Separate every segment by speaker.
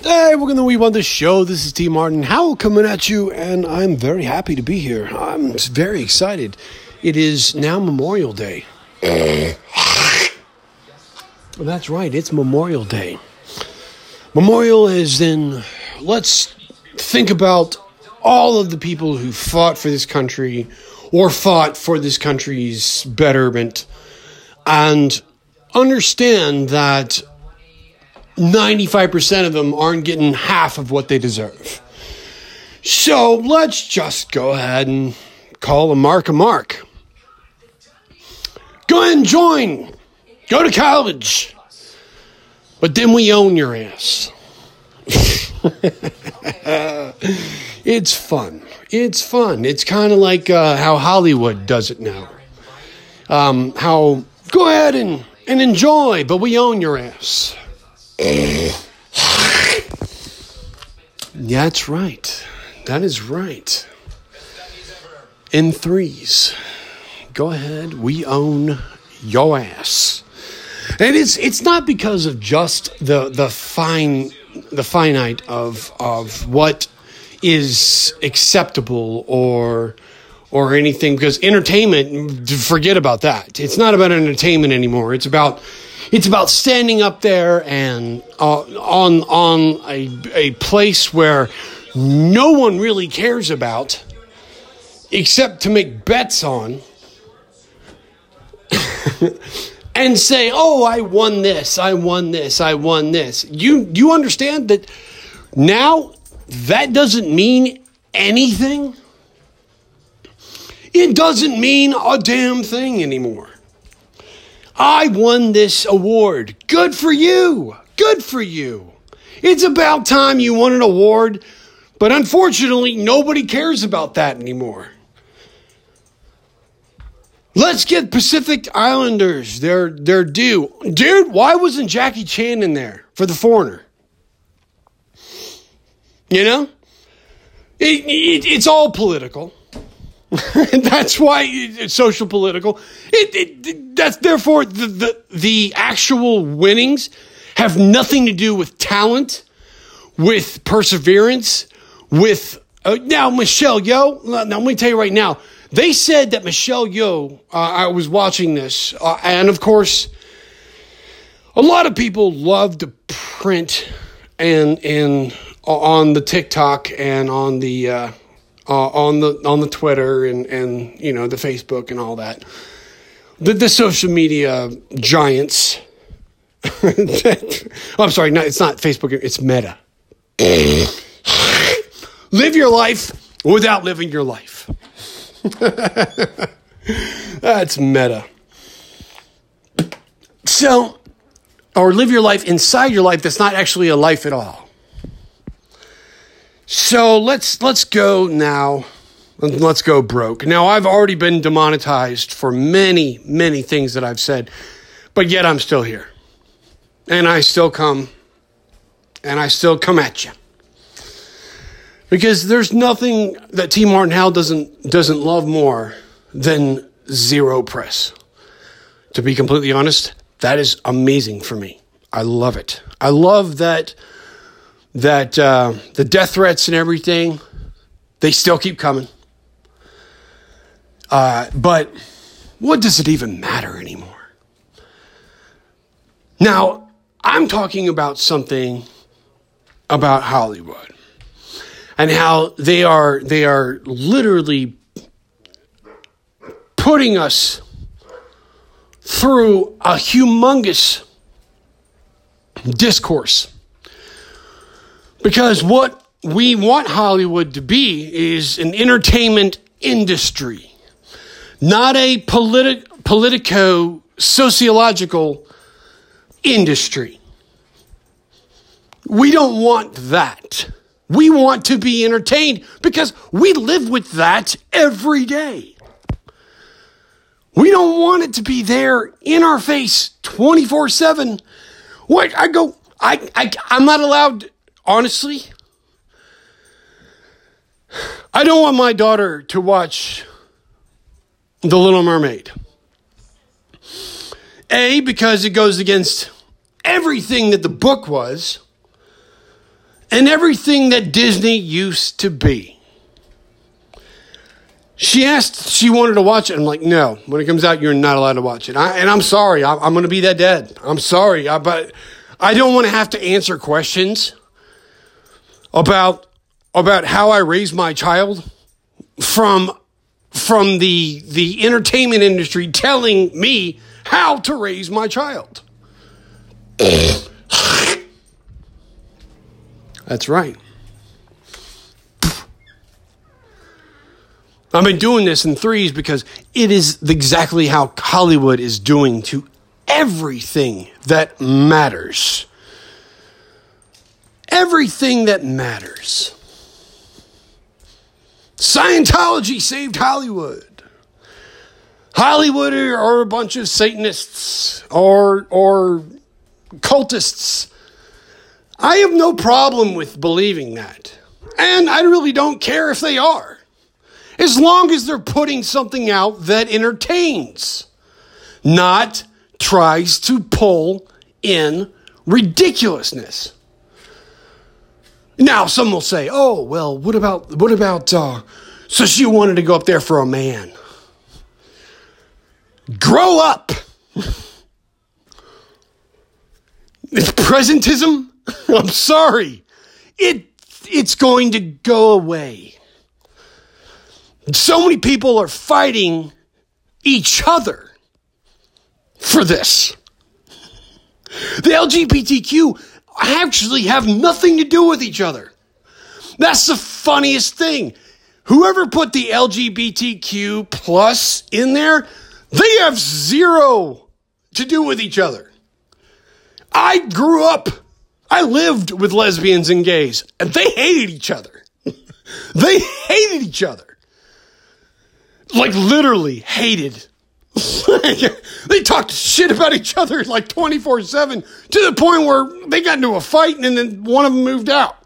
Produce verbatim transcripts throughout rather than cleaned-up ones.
Speaker 1: Hey, welcome to We Want the Show. This is T. Martin Howell coming at you, and I'm very happy to be here. I'm very excited. It is now Memorial Day. That's right, it's Memorial Day. Memorial is in, let's think about all of the people who fought for this country or fought for this country's betterment and understand that ninety-five percent of them aren't getting half of what they deserve. So let's just go ahead and call a mark a mark. Go ahead and join. Go to college. But then we own your ass. It's fun. It's fun. It's kind of like uh, how Hollywood does it now. Um, how, go ahead and, and enjoy, but we own your ass. That's right. That is right. In threes. Go ahead. We own your ass. And it's it's not because of just the the fine the finite of of what is acceptable or or anything, because entertainment, forget about that. It's not about entertainment anymore. It's about It's about standing up there and uh, on on a a place where no one really cares about, except to make bets on, and say, "Oh, I won this, I won this, I won this." You you understand that now that doesn't mean anything. It doesn't mean a damn thing anymore. I won this award. Good for you. Good for you. It's about time you won an award, but unfortunately, nobody cares about that anymore. Let's get Pacific Islanders their their due. Dude, why wasn't Jackie Chan in there for The Foreigner? You know? It, it, it's all political. That's why it's social political. It, it, that's therefore the, the the actual winnings have nothing to do with talent, with perseverance, with uh, now Michelle Yeoh. Now let me tell you right now. They said that Michelle Yeoh. Uh, I was watching this, uh, and of course, a lot of people love to print and and on the TikTok and on the. Uh, Uh, on the on the Twitter and, and you know the Facebook and all that, the the social media giants. I'm sorry, no, it's not Facebook. It's Meta. Live your life without living your life. That's Meta. So, or live your life inside your life that's not actually a life at all. So let's let's go now. Let's go broke. Now, I've already been demonetized for many, many things that I've said, but yet I'm still here. And I still come, and I still come at you. Because there's nothing that T. Martin Howell doesn't doesn't love more than zero press. To be completely honest, that is amazing for me. I love it. I love that... That uh, the death threats and everything, they still keep coming. Uh, but what does it even matter anymore? Now, I'm talking about something about Hollywood and how they are they are literally putting us through a humongous discourse. Because what we want Hollywood to be is an entertainment industry, not a politi- politico-sociological industry. We don't want that. We want to be entertained because we live with that every day. We don't want it to be there in our face twenty-four seven. What I go, I, I, I'm not allowed... Honestly, I don't want my daughter to watch The Little Mermaid. A, because it goes against everything that the book was. and everything that Disney used to be. She asked, she wanted to watch it. I'm like, no, when it comes out, you're not allowed to watch it. I, and I'm sorry, I, I'm going to be that dad. I'm sorry, I, but I don't want to have to answer questions about about how I raise my child from from the the entertainment industry telling me how to raise my child. That's right. I've been doing this in threes because it is exactly how Hollywood is doing to everything that matters. Everything that matters. Scientology saved Hollywood. Hollywood are a bunch of Satanists or or cultists. I have no problem with believing that. And I really don't care if they are. As long as they're putting something out that entertains, not tries to pull in ridiculousness. Now, some will say, oh, well, what about, what about, uh, so she wanted to go up there for a man. Grow up. It's presentism. I'm sorry. It, it's going to go away. So many people are fighting each other for this. The L G B T Q actually have nothing to do with each other. That's the funniest thing. Whoever put the L G B T Q plus in there, they have zero to do with each other. I grew up, I lived with lesbians and gays, and they hated each other. They hated each other. Like literally hated. They talked shit about each other like twenty-four seven to the point where they got into a fight and then one of them moved out.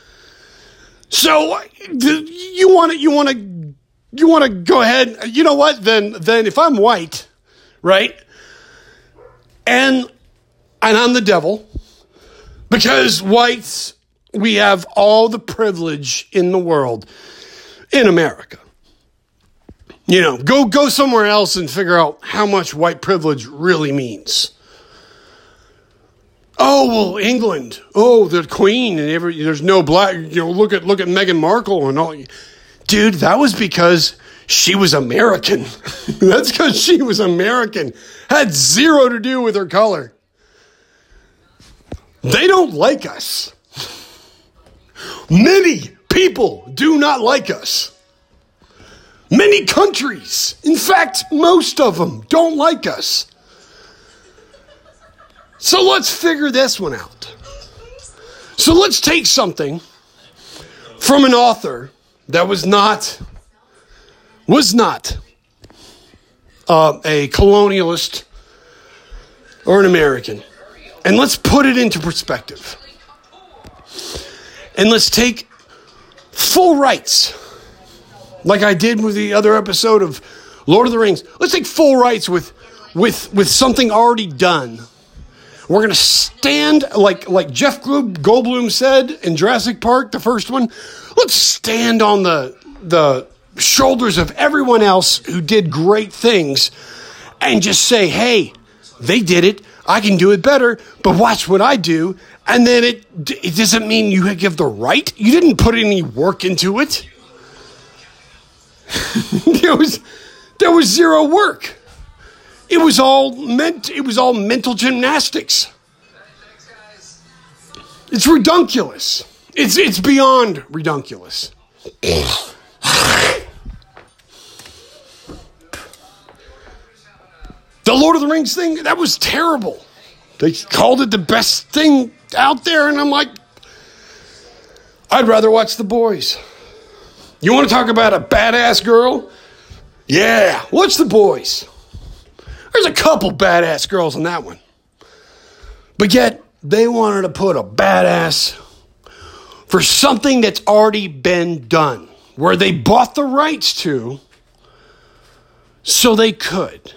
Speaker 1: So you want to you want to you want to go ahead, you know what? Then then if I'm white, right? And and I'm the devil, because whites, we have all the privilege in the world in America. You know, go go somewhere else and figure out how much white privilege really means. Oh, well, England. Oh, the Queen and every there's no black. You know, look at look at Meghan Markle and all. Dude, that was because she was American. That's because she was American. Had zero to do with her color. They don't like us. Many people do not like us. Many countries, in fact, most of them don't like us. So let's figure this one out. So let's take something from an author that was not, was not uh, a colonialist or an American. And let's put it into perspective. And let's take full rights. Like I did with the other episode of Lord of the Rings. Let's take full rights with with with something already done. We're going to stand, like like Jeff Goldblum said in Jurassic Park, the first one. Let's stand on the the shoulders of everyone else who did great things and just say, hey, they did it. I can do it better, but watch what I do. And then it it doesn't mean you give the right. You didn't put any work into it. there was there was zero work. It was all meant it was all mental gymnastics. It's redunculous. It's it's beyond redunculous. The Lord of the Rings thing, that was terrible. They called it the best thing out there, and I'm like, I'd rather watch The Boys. You want to talk about a badass girl? Yeah, watch The Boys. There's a couple badass girls in that one. But yet, they wanted to put a badass for something that's already been done, where they bought the rights to so they could.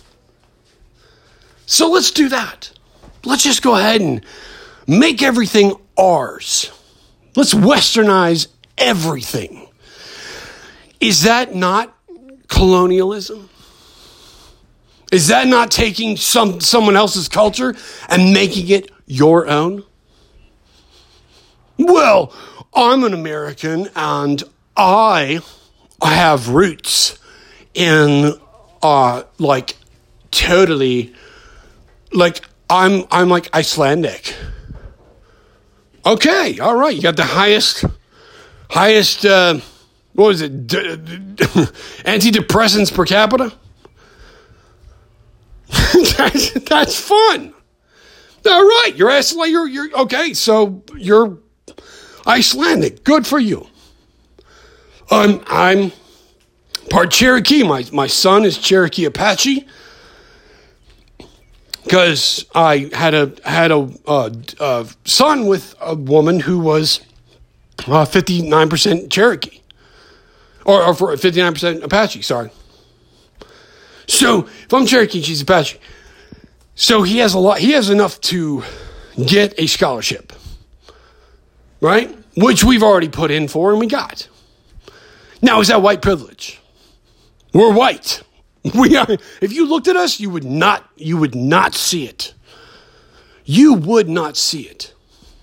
Speaker 1: So let's do that. Let's just go ahead and make everything ours. Let's westernize everything. Is that not colonialism? Is that not taking some someone else's culture and making it your own? Well, I'm an American and I have roots in uh like totally like I'm I'm like Icelandic. Okay, all right. You got the highest highest uh what was it? D- d- antidepressants per capita? that's, that's fun. All right, you're Icelandic. You're, you're okay. So you're Icelandic. Good for you. Um, I'm part Cherokee. My my son is Cherokee Apache because I had a had a, uh, a son with a woman who was uh, fifty-nine percent Cherokee, or, or for fifty-nine percent Apache. Sorry. So if I'm Cherokee, she's Apache. So he has a lot. He has enough to get a scholarship, right? Which we've already put in for and we got. Now, is that white privilege? We're white. We are. If you looked at us, you would not. You would not see it. You would not see it.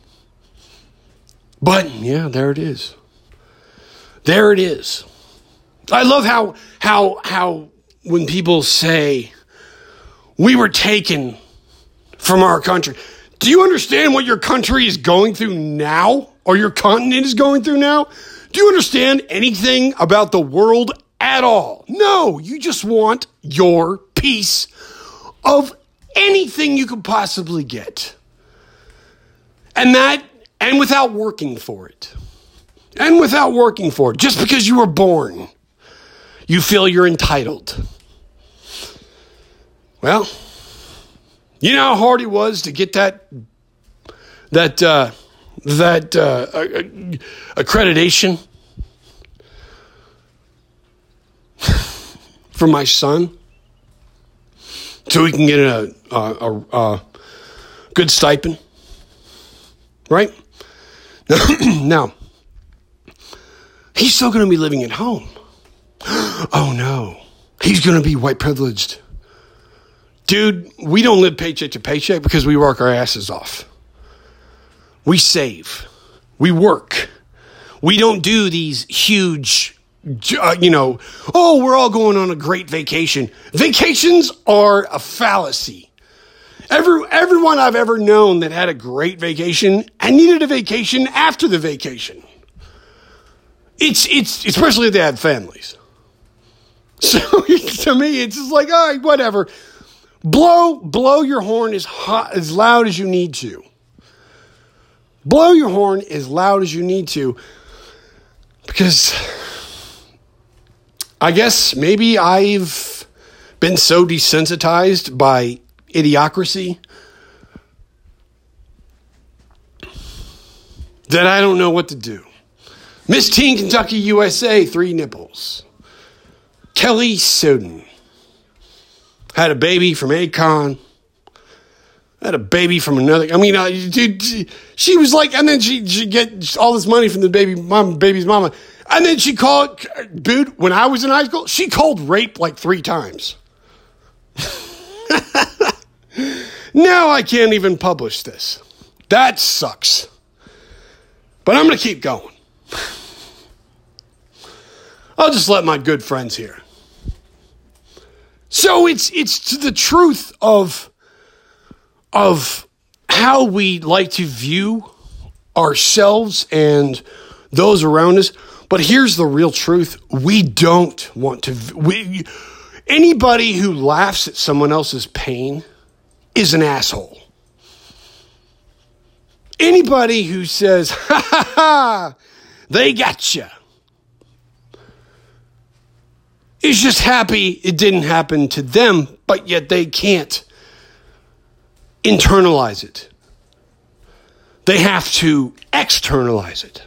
Speaker 1: But yeah, there it is. There it is. I love how how how. When people say, we were taken from our country. Do you understand what your country is going through now? Or your continent is going through now? Do you understand anything about the world at all? No, you just want your piece of anything you could possibly get. And that, and without working for it. And without working for it. Just because you were born, you feel you're entitled. Well, you know how hard it was to get that that uh, that uh, accreditation for my son, so he can get a a, a, a good stipend, right? Now, he's still going to be living at home. Oh no, he's going to be white privileged. Dude, we don't live paycheck to paycheck because we work our asses off. We save. We work. We don't do these huge, uh, you know, oh, we're all going on a great vacation. Vacations are a fallacy. Every, everyone I've ever known that had a great vacation and needed a vacation after the vacation. It's, it's, especially if they had families. So to me, it's just like, all right, whatever. Blow, blow your horn as hot, as loud as you need to. Blow your horn as loud as you need to, because I guess maybe I've been so desensitized by idiocracy that I don't know what to do. Miss Teen Kentucky U S A, three nipples. Kelly Soden. Had a baby from Akon. Had a baby from another. I mean, uh, dude, she, she was like, and then she she get all this money from the baby mom, baby's mama, and then she called, dude. When I was in high school, she called rape like three times. Now I can't even publish this. That sucks. But I'm gonna keep going. I'll just let my good friends hear. So it's it's to the truth of of how we like to view ourselves and those around us. But here's the real truth: we don't want to. We, anybody who laughs at someone else's pain is an asshole. Anybody who says, "Ha ha ha, they gotcha," is just happy it didn't happen to them, but yet they can't internalize it. They have to externalize it.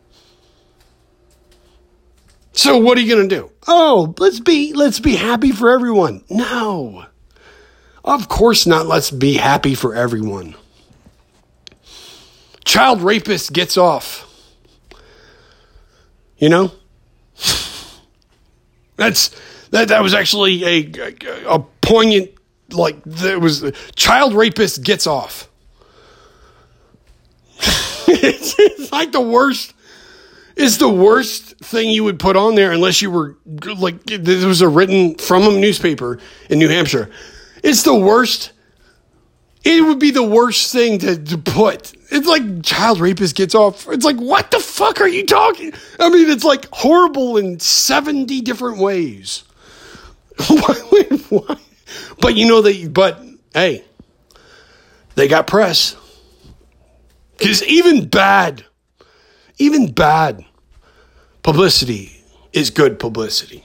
Speaker 1: So what are you going to do? Oh, let's be let's be happy for everyone. No. Of course not. Let's be happy for everyone. Child rapist gets off. You know? That's that that was actually a a, a poignant, like, there was a child rapist gets off. it's, it's like the worst. It's the worst thing you would put on there unless you were, like, this was a written from a newspaper in New Hampshire. It's the worst. It would be the worst thing to, to put. It's like child rapist gets off. It's like, what the fuck are you talking? I mean, it's like horrible in seventy different ways. why, why? But you know, they, but hey, they got press. Because even bad, even bad publicity is good publicity.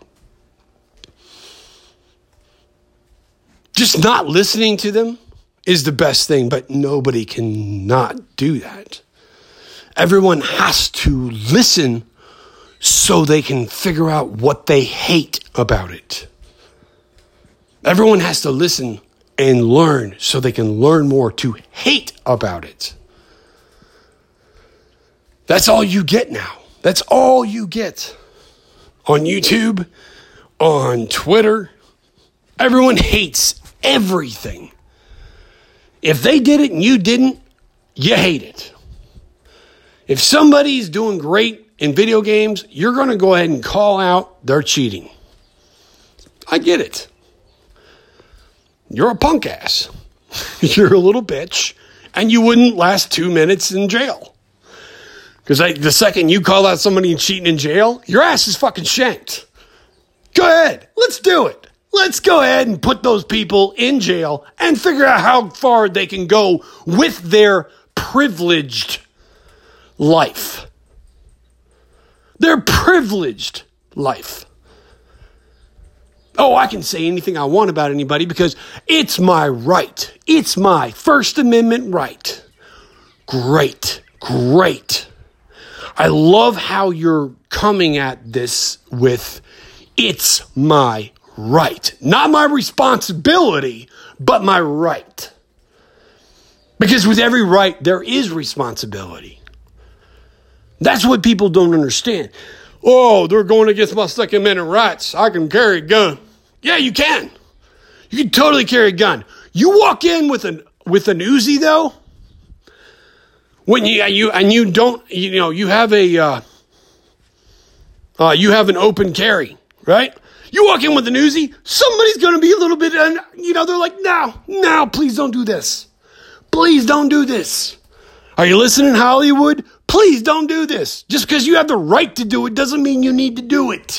Speaker 1: Just not listening to them is the best thing, but nobody can not do that. Everyone has to listen so they can figure out what they hate about it. Everyone has to listen and learn so they can learn more to hate about it. That's all you get now. That's all you get on YouTube, on Twitter. Everyone hates everything. If they did it and you didn't, you hate it. If somebody's doing great in video games, you're going to go ahead and call out they're cheating. I get it. You're a punk ass. You're a little bitch, and you wouldn't last two minutes in jail. Because the second you call out somebody cheating in jail, your ass is fucking shanked. Go ahead. Let's do it. Let's go ahead and put those people in jail and figure out how far they can go with their privileged life. Their privileged life. Oh, I can say anything I want about anybody because it's my right. It's my First Amendment right. Great, great. I love how you're coming at this with, it's my right. Not my responsibility, but my right. Because with every right, there is responsibility. That's what people don't understand. Oh, they're going against my Second Amendment rights. I can carry a gun. Yeah, you can. You can totally carry a gun. You walk in with an with an Uzi, though, when you you and you don't, you know, you have a uh, uh, you have an open carry, right? You walk in with an Uzi, somebody's going to be a little bit, uh, you know, they're like, no, no, please don't do this. Please don't do this. Are you listening, Hollywood? Please don't do this. Just because you have the right to do it doesn't mean you need to do it.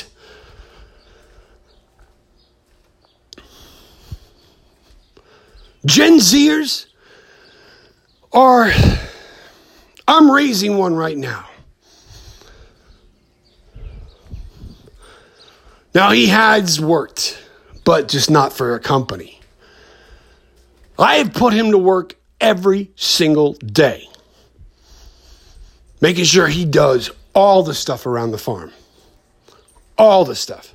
Speaker 1: Gen Zers are, I'm raising one right now. Now, he has worked, but just not for a company. I have put him to work every single day, making sure he does all the stuff around the farm. All the stuff.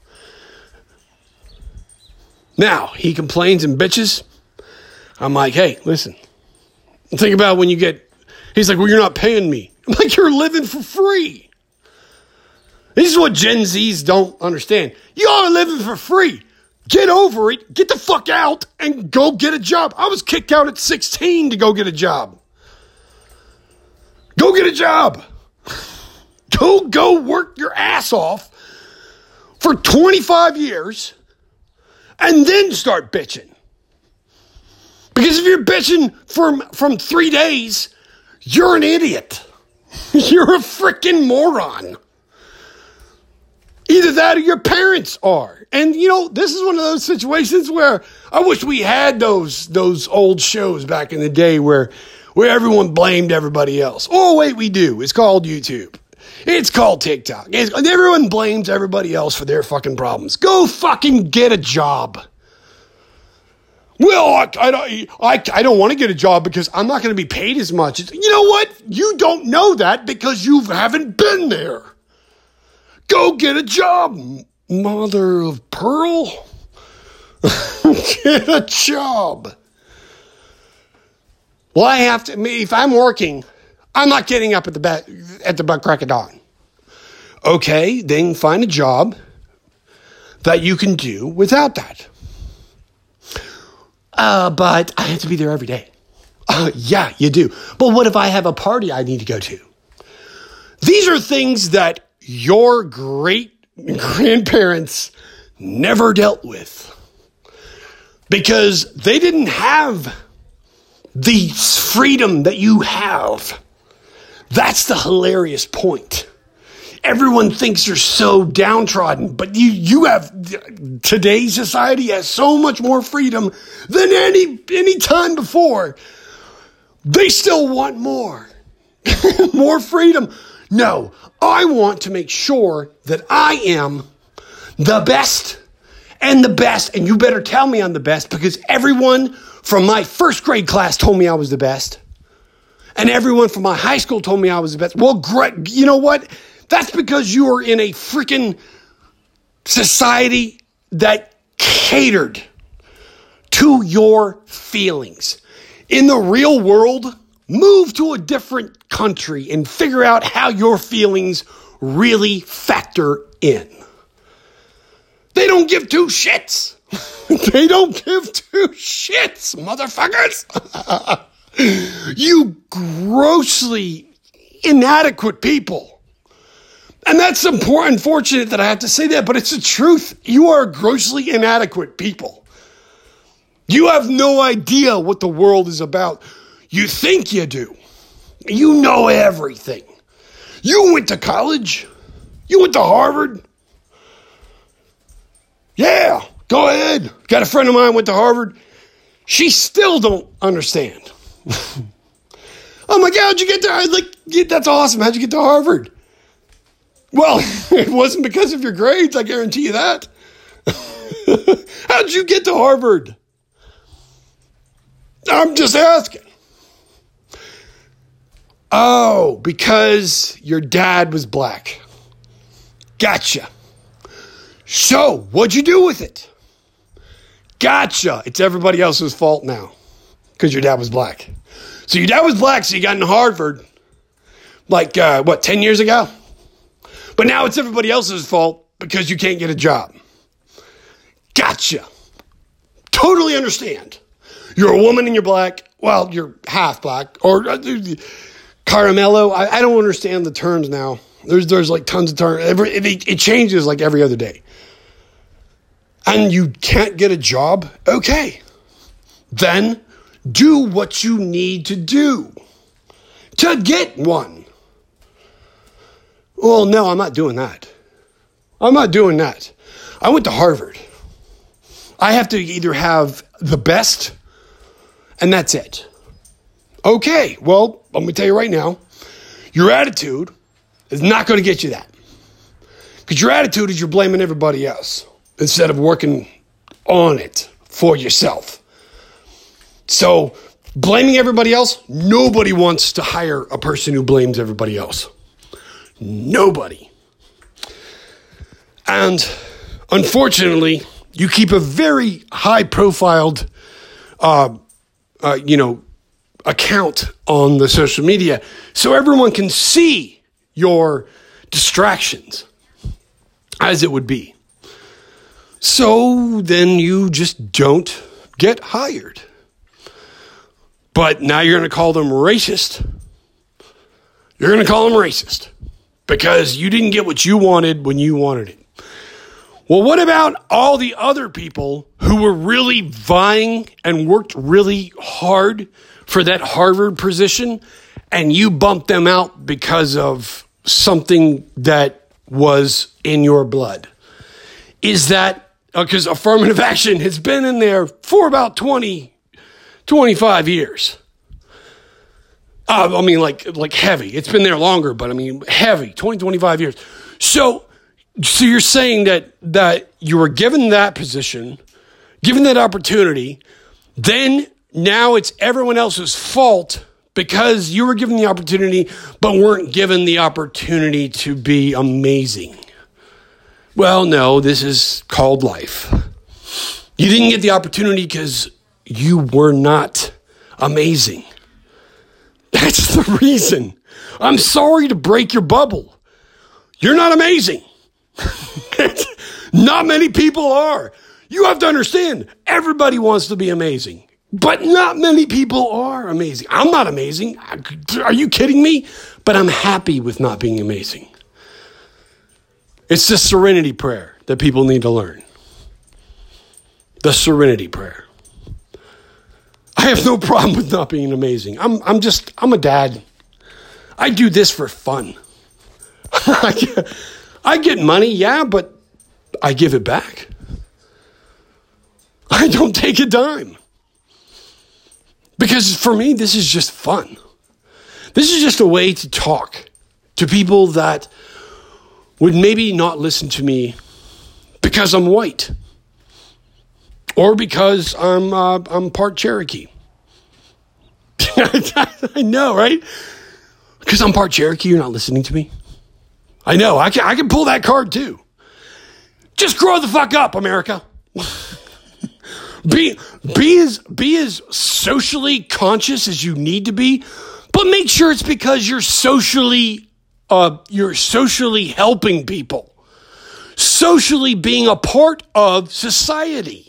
Speaker 1: Now, he complains and bitches. I'm like, hey, listen. Think about when you get, he's like, well, you're not paying me. I'm like, you're living for free. This is what Gen Zs don't understand. You are living for free. Get over it. Get the fuck out and go get a job. I was kicked out at sixteen to go get a job. Go get a job. Go, go work your ass off for twenty-five years and then start bitching. Because if you're bitching from, from three days, you're an idiot. You're a freaking moron. Either that or your parents are. And, you know, this is one of those situations where I wish we had those those old shows back in the day where, where everyone blamed everybody else. Oh, wait, we do. It's called YouTube. It's called TikTok. It's, everyone blames everybody else for their fucking problems. Go fucking get a job. Well, I, I, don't, I, I don't want to get a job because I'm not going to be paid as much. You know what? You don't know that because you haven't been there. Go get a job, mother of pearl. Get a job. Well, I have to, if I'm working, I'm not getting up at the back, at the butt crack of dawn. Okay, then find a job that you can do without that. Uh, but I have to be there every day. Uh, yeah, you do. But what if I have a party I need to go to? These are things that your great grandparents never dealt with because they didn't have the freedom that you have. That's the hilarious point. Everyone thinks you're so downtrodden, but you, you have, today's society has so much more freedom than any, any time before. They still want more, more freedom. No, I want to make sure that I am the best and the best. And you better tell me I'm the best because everyone from my first grade class told me I was the best. And everyone from my high school told me I was the best. Well, great. You know what? That's because you are in a freaking society that catered to your feelings. In the real world, move to a different country and figure out how your feelings really factor in. They don't give two shits. They don't give two shits, motherfuckers. You grossly inadequate people. And that's important, unfortunate that I have to say that, but it's the truth. You are grossly inadequate people. You have no idea what the world is about. You think you do. You know everything. You went to college. You went to Harvard. Yeah, go ahead. Got a friend of mine went to Harvard. She still don't understand. I'm like, how'd you get there? I was like, yeah, that's awesome. How'd you get to Harvard? Well, it wasn't because of your grades. I guarantee you that. How'd you get to Harvard? I'm just asking. Oh, because your dad was black. Gotcha. So, what'd you do with it? Gotcha. It's everybody else's fault now because your dad was black. So your dad was black, so you got into Harvard like, uh, what, ten years ago? But now it's everybody else's fault because you can't get a job. Gotcha. Totally understand. You're a woman and you're black. Well, you're half black. Or uh, Caramello. I, I don't understand the terms now. There's there's like tons of terms. Every, it, it changes like every other day. And you can't get a job? Okay. Then do what you need to do to get one. Well, no, I'm not doing that. I'm not doing that. I went to Harvard. I have to either have the best, and that's it. Okay, well, let me tell you right now, your attitude is not going to get you that. Because your attitude is you're blaming everybody else instead of working on it for yourself. So, blaming everybody else, nobody wants to hire a person who blames everybody else. Nobody. And unfortunately, you keep a very high-profiled, uh, uh, you know, account on the social media so everyone can see your distractions, as it would be. So then you just don't get hired. But now you're going to call them racist. You're going to call them racist because you didn't get what you wanted when you wanted it. Well, what about all the other people who were really vying and worked really hard for that Harvard position and you bumped them out because of something that was in your blood? Is that because uh, affirmative action has been in there for about twenty, twenty-five years? Uh, I mean, like, like heavy. It's been there longer, but I mean, heavy, twenty, twenty-five years. So, so you're saying that, that you were given that position, given that opportunity, then now it's everyone else's fault because you were given the opportunity, but weren't given the opportunity to be amazing. Well, no, this is called life. You didn't get the opportunity because you were not amazing. That's the reason. I'm sorry to break your bubble. You're not amazing. Not many people are. You have to understand, everybody wants to be amazing, but not many people are amazing. I'm not amazing. Are you kidding me? But I'm happy with not being amazing. It's the serenity prayer that people need to learn. The serenity prayer. I have no problem with not being amazing. I'm I'm just, I'm a dad. I do this for fun. I, get, I get money, yeah, but I give it back. I don't take a dime. Because for me, this is just fun. This is just a way to talk to people that would maybe not listen to me because I'm white. Or because I'm uh, I'm part Cherokee. I know, right? Because I'm part Cherokee, you're not listening to me? I know, I can, I can pull that card too. Just grow the fuck up, America. be, be, as, be as socially conscious as you need to be, but make sure it's because you're socially, uh, you're socially helping people. Socially being a part of society.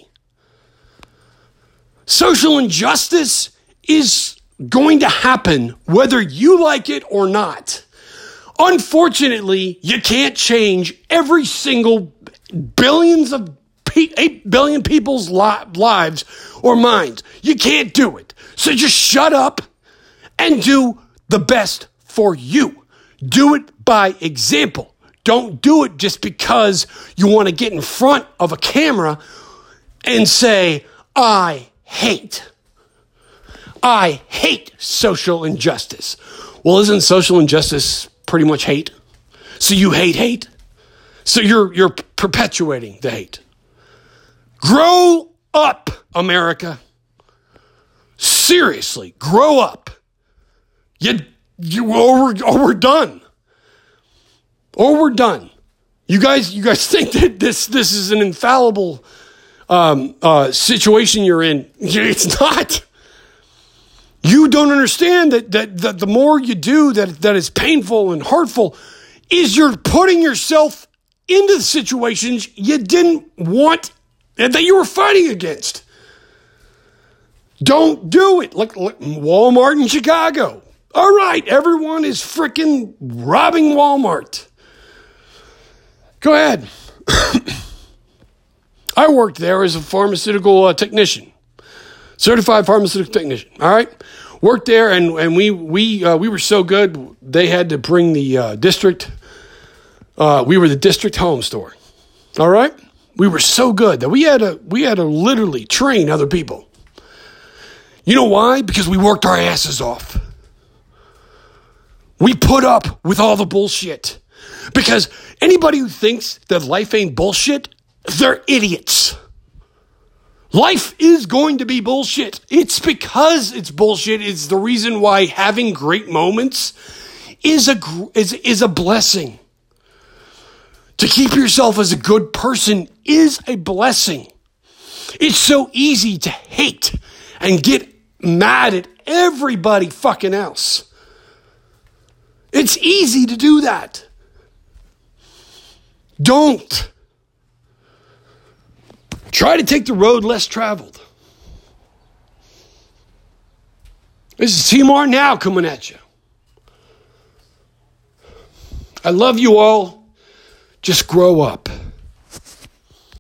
Speaker 1: Social injustice is going to happen whether you like it or not. Unfortunately, you can't change every single billions of pe- eight billion people's li- lives or minds. You can't do it. So just shut up and do the best for you. Do it by example. Don't do it just because you want to get in front of a camera and say, I hate. I hate social injustice. Well, isn't social injustice pretty much hate? So you hate hate? So you're you're perpetuating the hate. Grow up, America. Seriously, grow up. You you or we're, or we're done. Or we're done. You guys you guys think that this this is an infallible Um, uh, situation you're in. It's not. You don't understand that, that, that the more you do that, that is painful and hurtful is you're putting yourself into the situations you didn't want and that you were fighting against. Don't do it. Like, like Walmart in Chicago. All right, everyone is freaking robbing Walmart. Go ahead. I worked there as a pharmaceutical uh, technician, certified pharmaceutical technician. All right, worked there, and and we we uh, we were so good they had to bring the uh, district. Uh, we were the district home store. All right, we were so good that we had to we had to literally train other people. You know why? Because we worked our asses off. We put up with all the bullshit. Because anybody who thinks that life ain't bullshit, they're idiots. Life is going to be bullshit. It's because it's bullshit. It's the reason why having great moments is a is, is a blessing. To keep yourself as a good person is a blessing. It's so easy to hate and get mad at everybody fucking else. It's easy to do that. Don't. Try to take the road less traveled. This is T M R Now coming at you. I love you all. Just grow up.